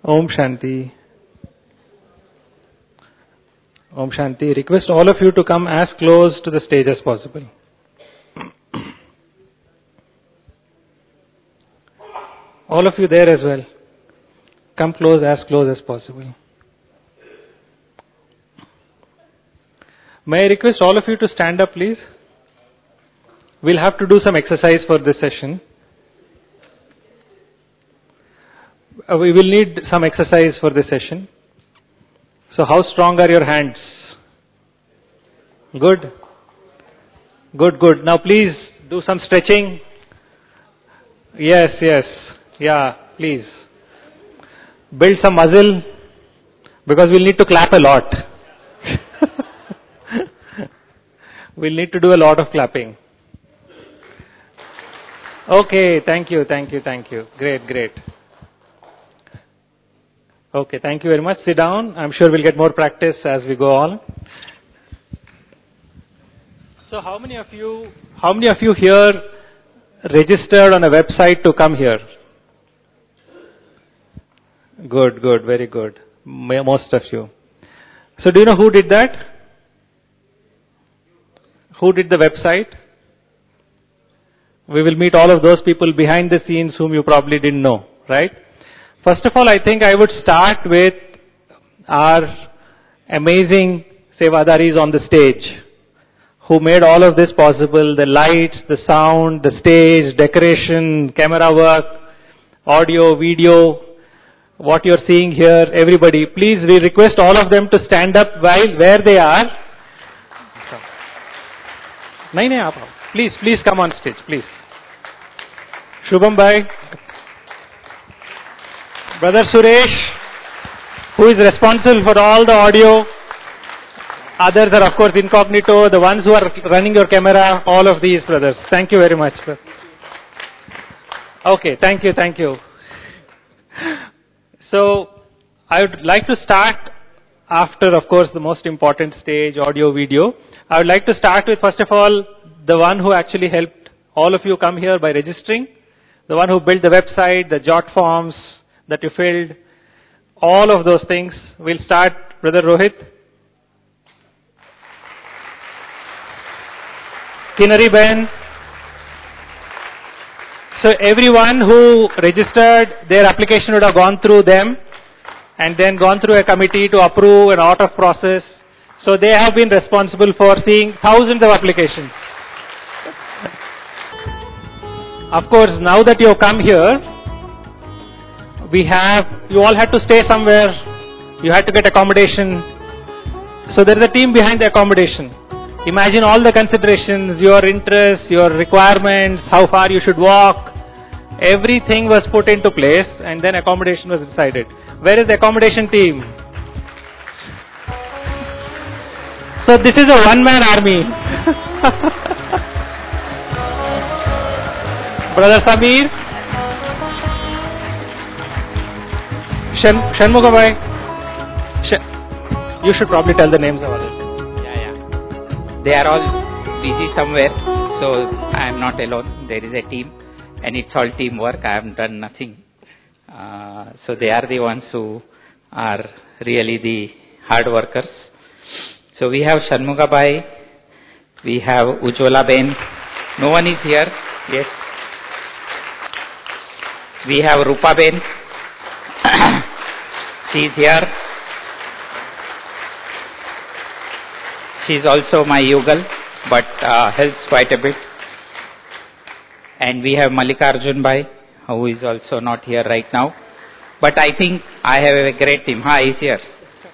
Om Shanti. Om Shanti. Request all of you to come as close to the stage as possible. All of you there as well. Come close as possible. May I request all of you to stand up, please? We'll have to do some exercise for this session. We will need some exercise for this session. So how strong are your hands? Good? Good. Now please do some stretching. Yes. Yeah, please. Build some muscle because we'll need to clap a lot. We'll need to do a lot of clapping. Okay, thank you. Great. Okay, thank you very much. Sit down. I'm sure we'll get more practice as we go on. So how many of you here registered on a website to come here? Good, very good. Most of you. So do you know who did that? Who did the website? We will meet all of those people behind the scenes whom you probably didn't know, right? First of all, I think I would start with our amazing Sevadaris on the stage who made all of this possible, the lights, the sound, the stage, decoration, camera work, audio, video, what you're seeing here, everybody. Please, we request all of them to stand up where they are. Please come on stage, please. Shubham Bhai, Brother Suresh, who is responsible for all the audio. Others are of course incognito, the ones who are running your camera, all of these brothers. Thank you very much. Okay, thank you. So, I would like to start after, of course, the most important stage, audio, video. I would like to start with, first of all, the one who actually helped all of you come here by registering, the one who built the website, the jot forms that you filled, all of those things. We'll start, Brother Rohit. Kinari Ben. So everyone who registered, their application would have gone through them and then gone through a committee to approve an out of process. So they have been responsible for seeing thousands of applications. Of course, now that you have come here, you all had to stay somewhere. You had to get accommodation. So there is a team behind the accommodation. Imagine all the considerations, your interests, your requirements, how far you should walk. Everything was put into place and then accommodation was decided. Where is the accommodation team? So this is a one-man army. Brother Samir, Shanmugha Bhai, you should probably tell the names of others. Yeah. They are all busy somewhere, so I am not alone. There is a team, and it's all teamwork. I have done nothing. So they are the ones who are really the hard workers. So we have Shanmugha Bhai, we have Ujjwala Ben. No one is here. Yes. We have Rupa Ben. She is here. She is also my Yugal, but helps quite a bit. And we have Mallikarjun Bhai, who is also not here right now. But I think I have a great team. He is here.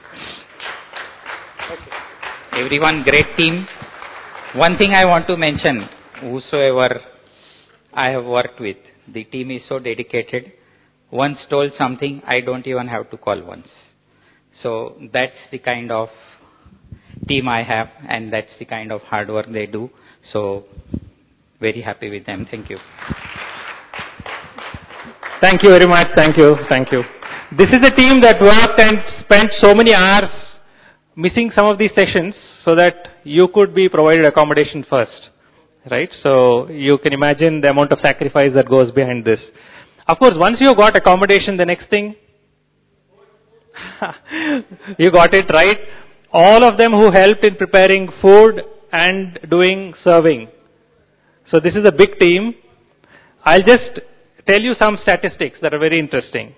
Everyone, great team. One thing I want to mention, whosoever I have worked with, the team is so dedicated. Once told something, I don't even have to call once. So that's the kind of team I have, and that's the kind of hard work they do. So very happy with them. Thank you. Thank you very much. Thank you. This is a team that worked and spent so many hours missing some of these sessions so that you could be provided accommodation first. Right? So you can imagine the amount of sacrifice that goes behind this. Of course, once you got accommodation, the next thing, You got it right. All of them who helped in preparing food and doing serving. So this is a big team. I'll just tell you some statistics that are very interesting.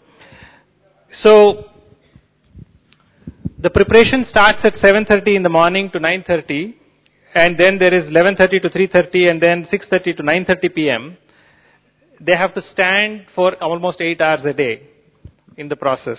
So the preparation starts at 7:30 in the morning to 9:30, and then there is 11:30 to 3:30, and then 6:30 to 9:30 p.m. They have to stand for almost 8 hours a day in the process.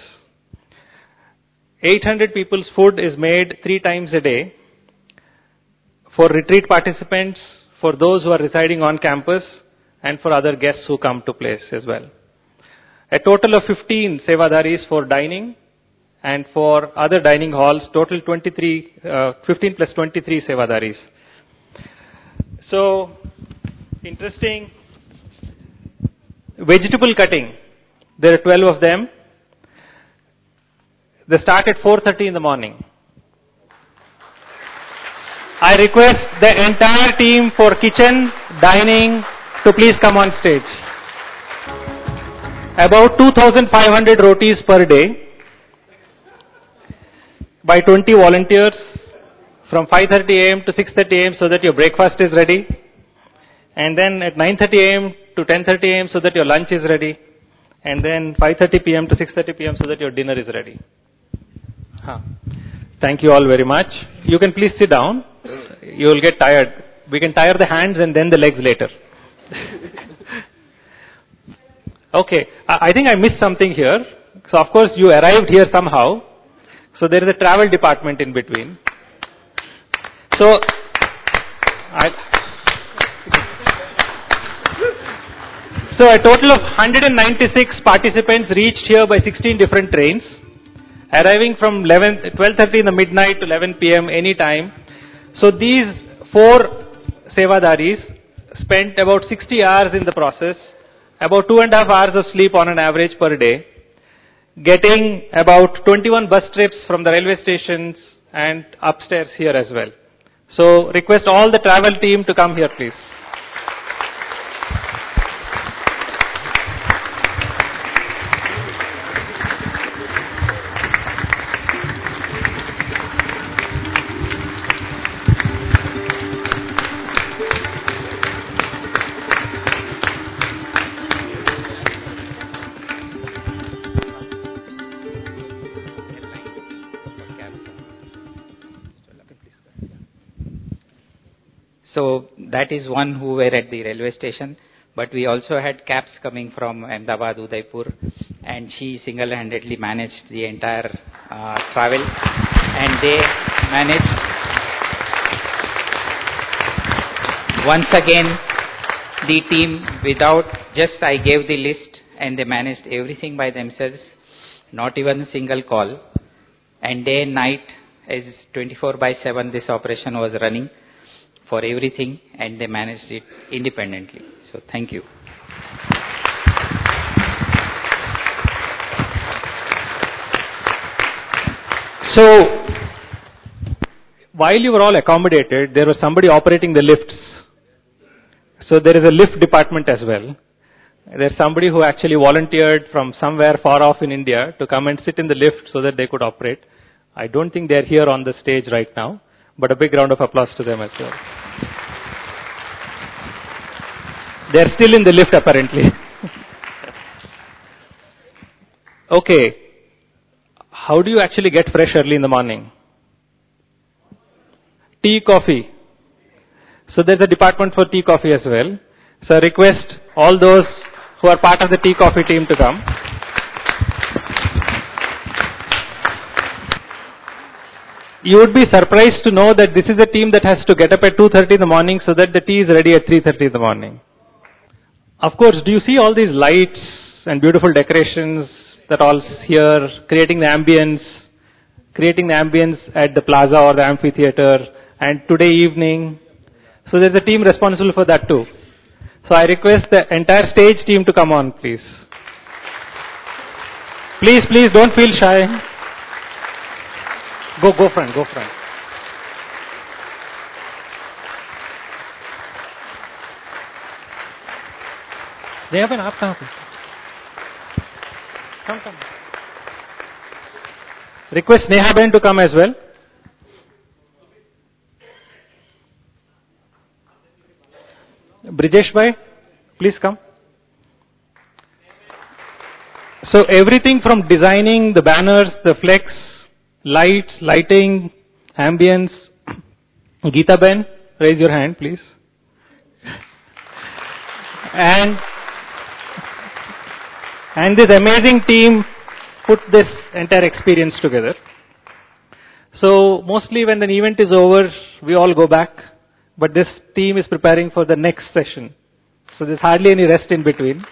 800 people's food is made 3 times a day for retreat participants, for those who are residing on campus, and for other guests who come to place as well. A total of 15 Sevadaris for dining, and for other dining halls, total 15 plus 23 Sevadaris. So, interesting. Vegetable cutting, there are 12 of them. They start at 4:30 in the morning. I request the entire team for kitchen, dining to please come on stage. About 2,500 rotis per day by 20 volunteers from 5:30 a.m. to 6:30 a.m. so that your breakfast is ready. And then at 9:30 a.m. to 10:30 a.m. so that your lunch is ready. And then 5:30 p.m. to 6:30 p.m. so that your dinner is ready. Thank you all very much. You can please sit down. You will get tired. We can tire the hands and then the legs later. Okay, I think I missed something here. So of course you arrived here somehow. So there is a travel department in between. So a total of 196 participants reached here by 16 different trains, arriving from 12:30 in the midnight to 11 p.m. any time. So these 4 Sevadaris spent about 60 hours in the process, about 2.5 hours of sleep on an average per day, getting about 21 bus trips from the railway stations and upstairs here as well. So request all the travel team to come here, please. So that is one who were at the railway station. But we also had cabs coming from Ahmedabad, Udaipur, and she single-handedly managed the entire travel. And they managed, once again, the team without, just I gave the list and they managed everything by themselves, not even a single call. And day and night, as 24/7 this operation was running for everything, and they managed it independently. So thank you. So, while you were all accommodated, there was somebody operating the lifts. So there is a lift department as well. There's somebody who actually volunteered from somewhere far off in India to come and sit in the lift so that they could operate. I don't think they're here on the stage right now, but a big round of applause to them as well. They're still in the lift apparently. Okay. How do you actually get fresh early in the morning? Tea, coffee. So there's a department for tea, coffee as well. So I request all those who are part of the tea, coffee team to come. You would be surprised to know that this is a team that has to get up at 2:30 in the morning so that the tea is ready at 3:30 in the morning. Of course, do you see all these lights and beautiful decorations that all here, creating the ambience at the plaza or the amphitheater, and today evening. So there's a team responsible for that too. So I request the entire stage team to come on, please. Please, don't feel shy. Go front. Come. Request Neha Ben to come as well. Brijesh Bhai, please come. So everything from designing the banners, the flex, lights, lighting, ambience. Geeta Ben, raise your hand, please. And this amazing team put this entire experience together. So mostly when the event is over, we all go back, but this team is preparing for the next session. So there's hardly any rest in between.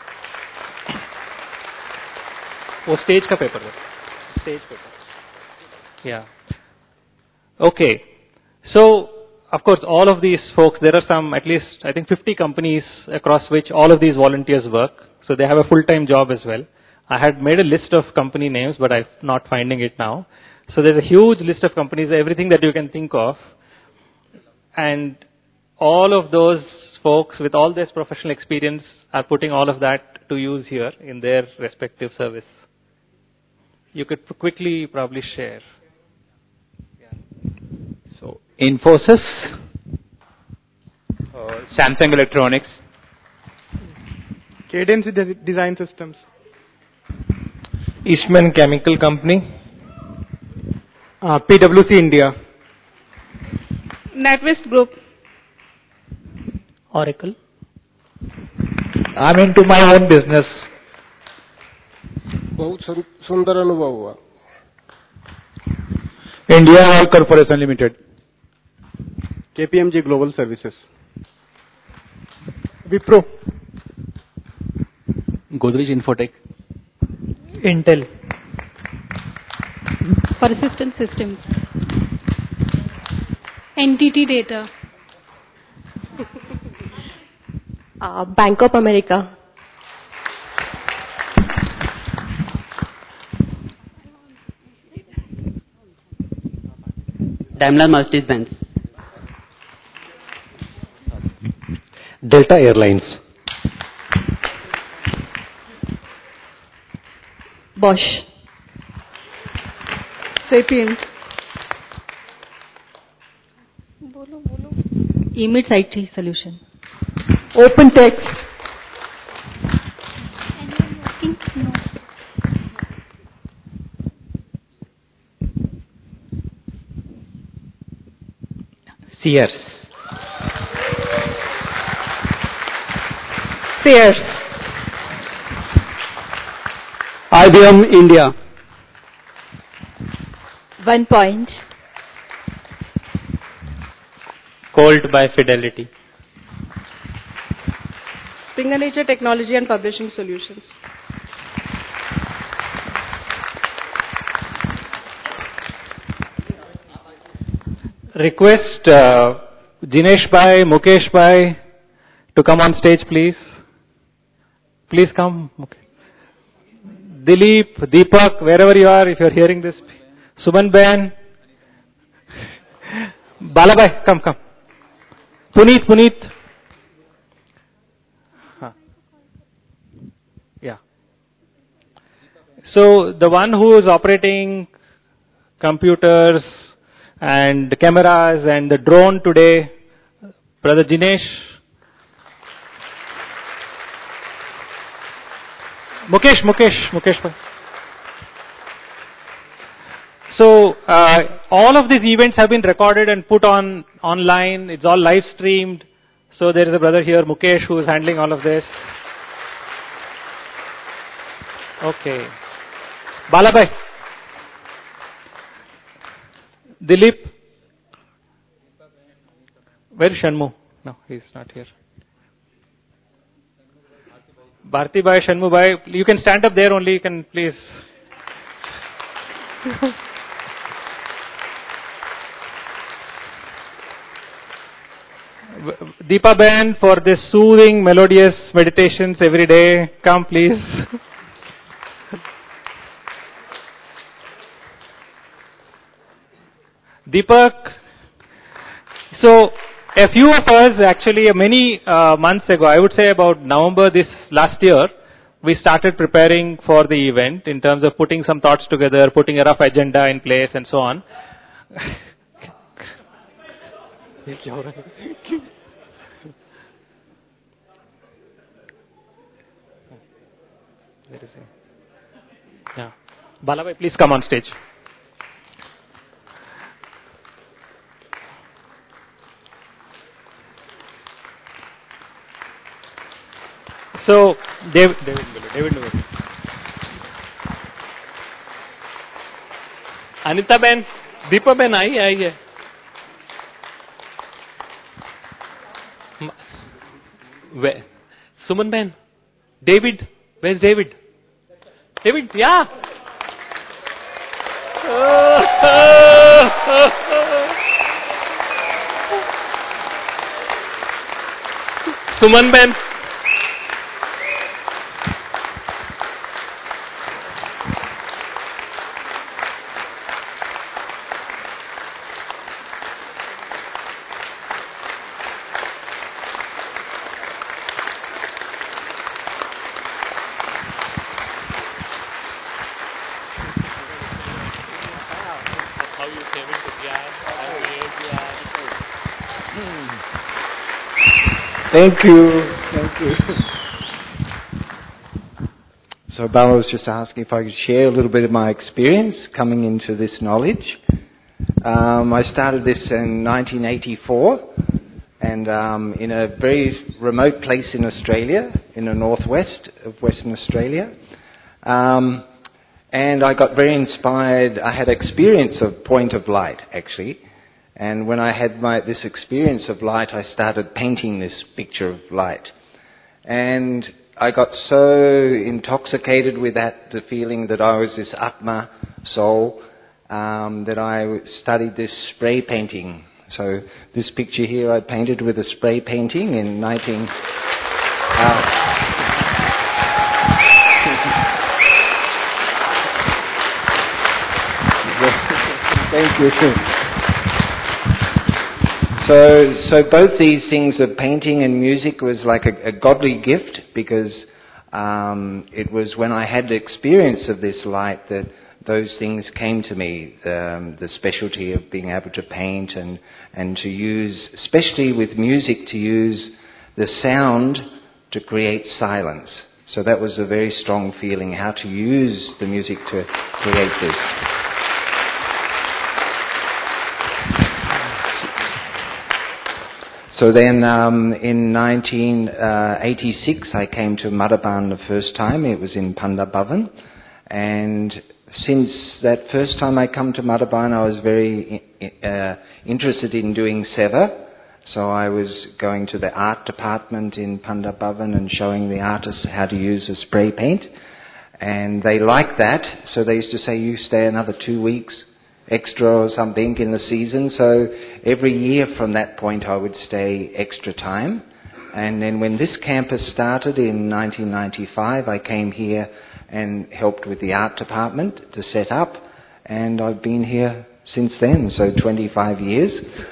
Oh, stage ka paper. Stage paper. Yeah. Okay. So, of course, all of these folks, there are some, at least, I think 50 companies across which all of these volunteers work. So they have a full-time job as well. I had made a list of company names, but I'm not finding it now. So there's a huge list of companies, everything that you can think of. And all of those folks with all this professional experience are putting all of that to use here in their respective service. You could quickly probably share. So, Infosys, Samsung Electronics, Cadence Design Systems, Eastman Chemical Company, PwC India, NatWest Group, Oracle. I'm into my own business. बहुत सुंदर अनुभव हुआ. India Oil Corporation Limited, KPMG Global Services, Wipro, Godrej Infotech, Intel. Persistent Systems, NTT Data, Bank of America, Daimler Mercedes-Benz, Delta Airlines, Bosch, Sapiens, Emits IT Solution, Open Text, Sears, Sears, IBM India, One Point, Colt by Fidelity, Springer Nature Technology and Publishing Solutions, Request Jinesh Bhai, Mukesh Bhai to come on stage, please. Please come. Okay. Dilip, Deepak, wherever you are, if you are hearing this. Suman Ben. Balabhai, come. Puneet. Yeah. So the one who is operating computers and cameras and the drone today, Brother Jinesh. Mukesh. So all of these events have been recorded and put online. It's all live streamed. So there is a brother here, Mukesh, who is handling all of this. Okay. Balabhai. Dilip. Where is Shanmu? No, he is not here. Bharti Bhai, Shanmu Bhai, you can stand up there only, you can please. Deepa Ben for this soothing, melodious meditations every day. Come please. Deepak. So, a few of us actually many months ago, I would say about November this last year, we started preparing for the event in terms of putting some thoughts together, putting a rough agenda in place and so on. Yeah. Balabai, please come on stage. So, David Miller. Anita Ben, Deepa Ben आई है. Where? Suman Ben, David, where's David? David, yeah. Suman Ben. Thank you. Thank you. So Bala was just asking if I could share a little bit of my experience coming into this knowledge. I started this in 1984 and in a very remote place in Australia, in the northwest of Western Australia. And I got very inspired. I had experience of point of light, actually. And when I had this experience of light, I started painting this picture of light. And I got so intoxicated with that, the feeling that I was this Atma soul, that I studied this spray painting. So this picture here I painted with a spray painting in 19... Thank you. So both these things of painting and music was like a godly gift, because it was when I had the experience of this light that those things came to me, the specialty of being able to paint and to use, especially with music, to use the sound to create silence. So that was a very strong feeling, how to use the music to create this. So then in 1986 I came to Madhaban the first time. It was in Panda Bhavan. And since that first time I come to Madhaban, I was very interested in doing seva. So I was going to the art department in Panda Bhavan and showing the artists how to use a spray paint. And they liked that, so they used to say, you stay another 2 weeks extra or something in the season. So every year from that point I would stay extra time. And then when this campus started in 1995, I came here and helped with the art department to set up, and I've been here since then, so 25 years.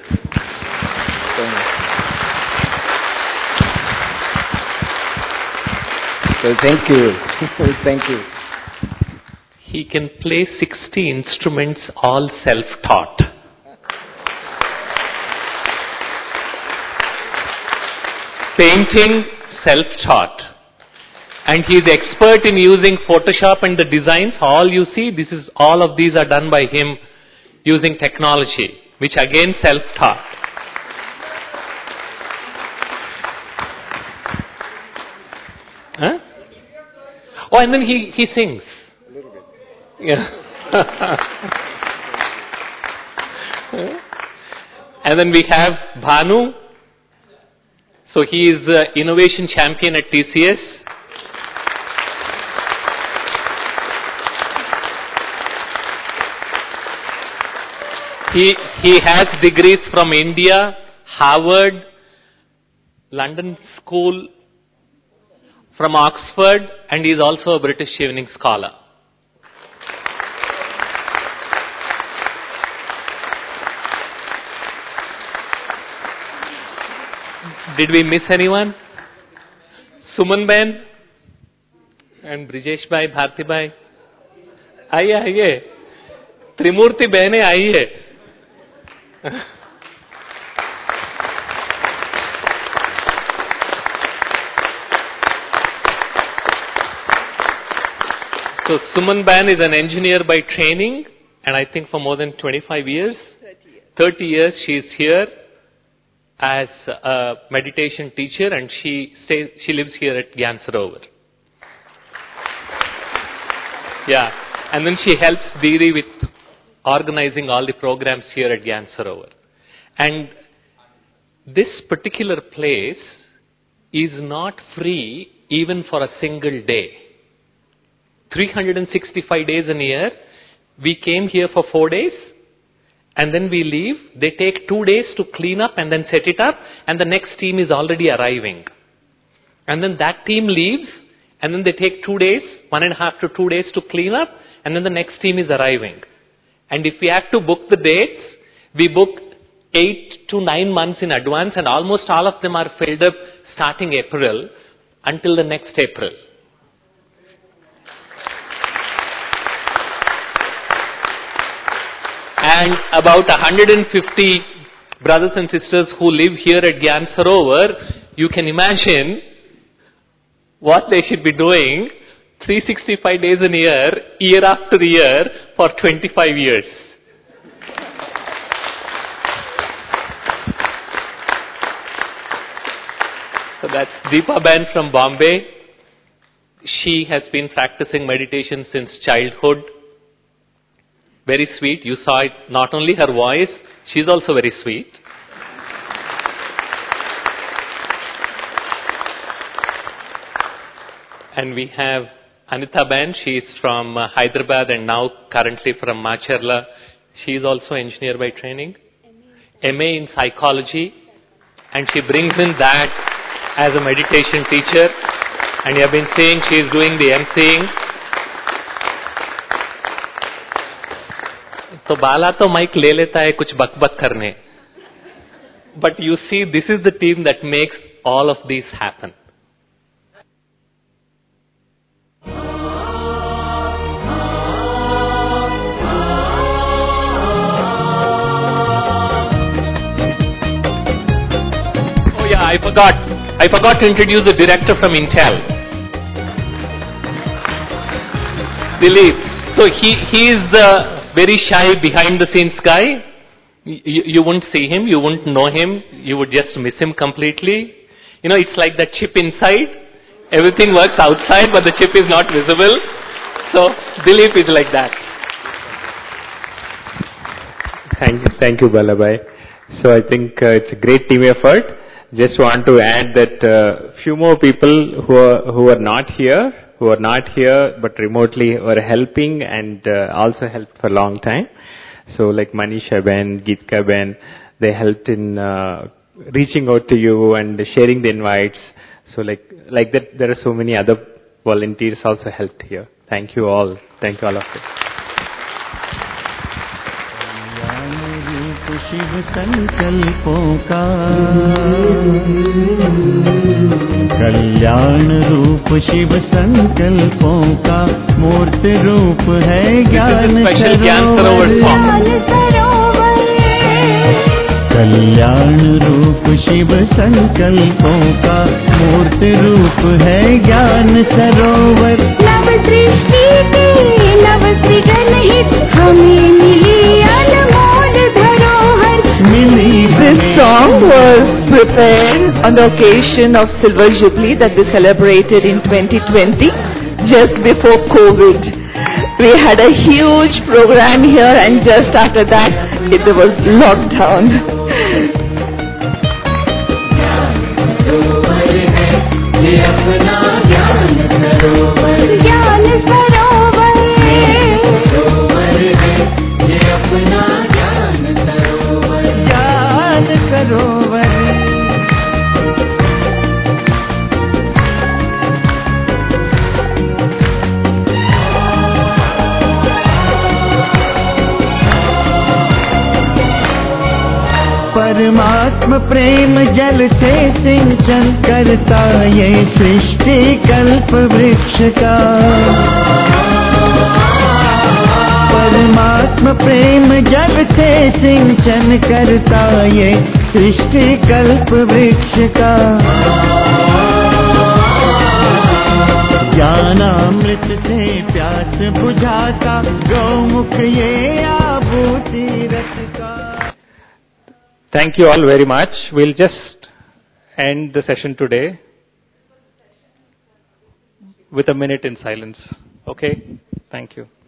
So thank you. Thank you. He can play 60 instruments, all self-taught. Painting, self-taught. And he is expert in using Photoshop and the designs. All you see, all of these are done by him using technology, which again self-taught. Huh? Oh, and then he sings. Yeah. And then we have Bhanu. So he is innovation champion at TCS. He has degrees from India, Harvard, London School, from Oxford, and he is also a British Evening Scholar. Did we miss anyone? Suman Ben? And Brijesh Bhai, Bharti Bhai. आइए. Trimurti बहने आइए. So Suman Ban is an engineer by training, and I think for more than 25 years. 30 years she is here as a meditation teacher, and she lives here at Gyan Sarovar. Yeah, and then she helps Diri with organizing all the programs here at Gyan Sarovar. And this particular place is not free even for a single day. 365 days in a year, we came here for 4 days, and then we leave. They take 2 days to clean up and then set it up, and the next team is already arriving. And then that team leaves, and then they take 2 days, 1.5 to 2 days to clean up, and then the next team is arriving. And if we have to book the dates, we book 8 to 9 months in advance, and almost all of them are filled up starting April until the next April. And about 150 brothers and sisters who live here at Gyan Sarovar, you can imagine what they should be doing 365 days in a year after year for 25 years. So that's Deepa Ben from Bombay. She has been practicing meditation since childhood. Very sweet. You saw it, not only her voice, she's also very sweet. And we have Anita Ben. She is from Hyderabad and now currently from Macharla. She is also engineer by training. MA in psychology. And she brings in that as a meditation teacher. And you have been saying she is doing the emceeing. तो बाला तो mic ले लेता है कुछ बकबक करने. But you see, this is the team that makes all of these happen. Oh yeah, I forgot to introduce the director from Intel. Dilip. So he is the very shy behind the scenes guy. You wouldn't see him, you wouldn't know him, you would just miss him completely. You know, it's like that chip inside. Everything works outside, but the chip is not visible. So Dilip is like that. Thank you, Balabai. So I think it's a great team effort. Just want to add that few more people who are not here but remotely were helping and also helped for a long time. So like Manisha Ben, Geetka Ben, they helped in reaching out to you and sharing the invites. So like that, there are so many other volunteers also helped here. Thank you all. Thank you all of you. Shiv संकल्पों का कल्याण रूप शिव संकल्पों का मूर्त रूप है ज्ञान सरोवर. कल्याण रूप शिव संकल्पों का मूर्त रूप है ज्ञान सरोवर. नव सृष्टि के नव सृजन हित हमें मिली अनमोल धरोहर. This song was prepared on the occasion of Silver Jubilee that we celebrated in 2020, just before COVID. We had a huge program here and just after that it was lockdown. परमात्म प्रेम जल से सिंचन करता ये सृष्टि कल्प वृक्ष का। परमात्म प्रेम जल से सिंचन करता ये सृष्टि कल्प वृक्ष का। ज्ञानामृत से प्यास बुझाता गौमुख ये आभूति रस का। Thank you all very much. We'll just end the session today with a minute in silence. Okay? Thank you.